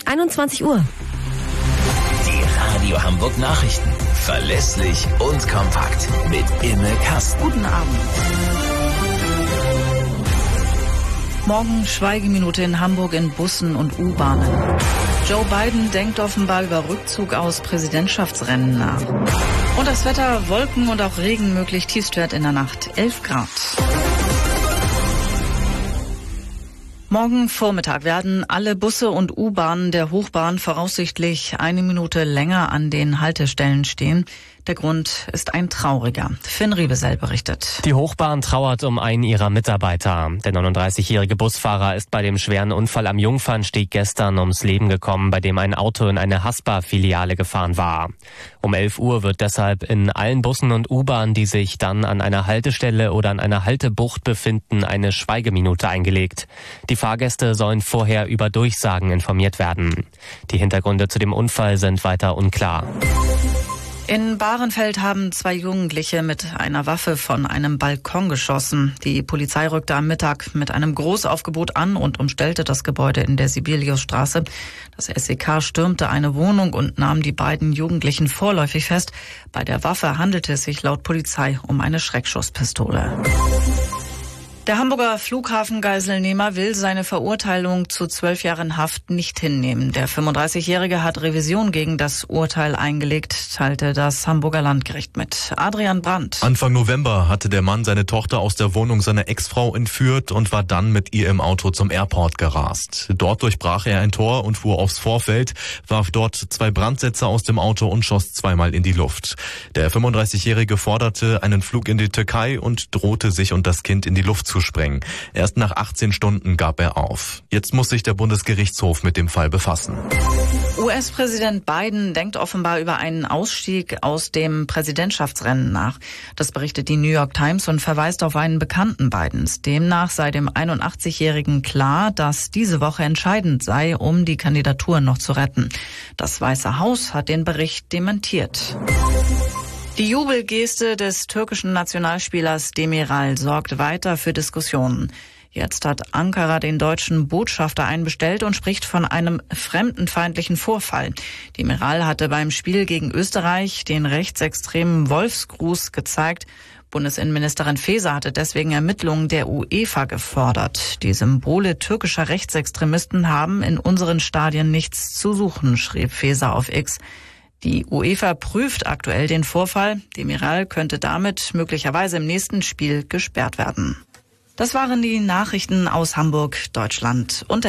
21 Uhr. Die Radio Hamburg Nachrichten. Verlässlich und kompakt. Mit Imme Kasten. Guten Abend. Morgen Schweigeminute in Hamburg in Bussen und U-Bahnen. Joe Biden denkt offenbar über Rückzug aus Präsidentschaftsrennen nach. Und das Wetter, Wolken und auch Regen möglich, Tiefstwert in der Nacht 11 Grad. Morgen Vormittag werden alle Busse und U-Bahnen der Hochbahn voraussichtlich 1 Minute länger an den Haltestellen stehen. Der Grund ist ein trauriger. Finn Riebesell berichtet. Die Hochbahn trauert um einen ihrer Mitarbeiter. Der 39-jährige Busfahrer ist bei dem schweren Unfall am Jungfernsteg gestern ums Leben gekommen, bei dem ein Auto in eine Haspa-Filiale gefahren war. Um 11 Uhr wird deshalb in allen Bussen und U-Bahnen, die sich dann an einer Haltestelle oder an einer Haltebucht befinden, eine Schweigeminute eingelegt. Die Fahrgäste sollen vorher über Durchsagen informiert werden. Die Hintergründe zu dem Unfall sind weiter unklar. In Bahrenfeld haben 2 Jugendliche mit einer Waffe von einem Balkon geschossen. Die Polizei rückte am Mittag mit einem Großaufgebot an und umstellte das Gebäude in der Sibeliusstraße. Das SEK stürmte eine Wohnung und nahm die beiden Jugendlichen vorläufig fest. Bei der Waffe handelte es sich laut Polizei um eine Schreckschusspistole. Der Hamburger Flughafengeiselnehmer will seine Verurteilung zu 12 Jahren Haft nicht hinnehmen. Der 35-Jährige hat Revision gegen das Urteil eingelegt, teilte das Hamburger Landgericht mit. Adrian Brandt. Anfang November hatte der Mann seine Tochter aus der Wohnung seiner Ex-Frau entführt und war dann mit ihr im Auto zum Airport gerast. Dort durchbrach er ein Tor und fuhr aufs Vorfeld, warf dort 2 Brandsätze aus dem Auto und schoss 2-mal in die Luft. Der 35-Jährige forderte einen Flug in die Türkei und drohte, sich und das Kind in die Luft zu sprengen. Erst nach 18 Stunden gab er auf. Jetzt muss sich der Bundesgerichtshof mit dem Fall befassen. US-Präsident Biden denkt offenbar über einen Ausstieg aus dem Präsidentschaftsrennen nach. Das berichtet die New York Times und verweist auf einen Bekannten Bidens. Demnach sei dem 81-Jährigen klar, dass diese Woche entscheidend sei, um die Kandidatur noch zu retten. Das Weiße Haus hat den Bericht dementiert. Die Jubelgeste des türkischen Nationalspielers Demiral sorgt weiter für Diskussionen. Jetzt hat Ankara den deutschen Botschafter einbestellt und spricht von einem fremdenfeindlichen Vorfall. Demiral hatte beim Spiel gegen Österreich den rechtsextremen Wolfsgruß gezeigt. Bundesinnenministerin Faeser hatte deswegen Ermittlungen der UEFA gefordert. Die Symbole türkischer Rechtsextremisten haben in unseren Stadien nichts zu suchen, schrieb Faeser auf X. Die UEFA prüft aktuell den Vorfall. Demiral könnte damit möglicherweise im nächsten Spiel gesperrt werden. Das waren die Nachrichten aus Hamburg, Deutschland und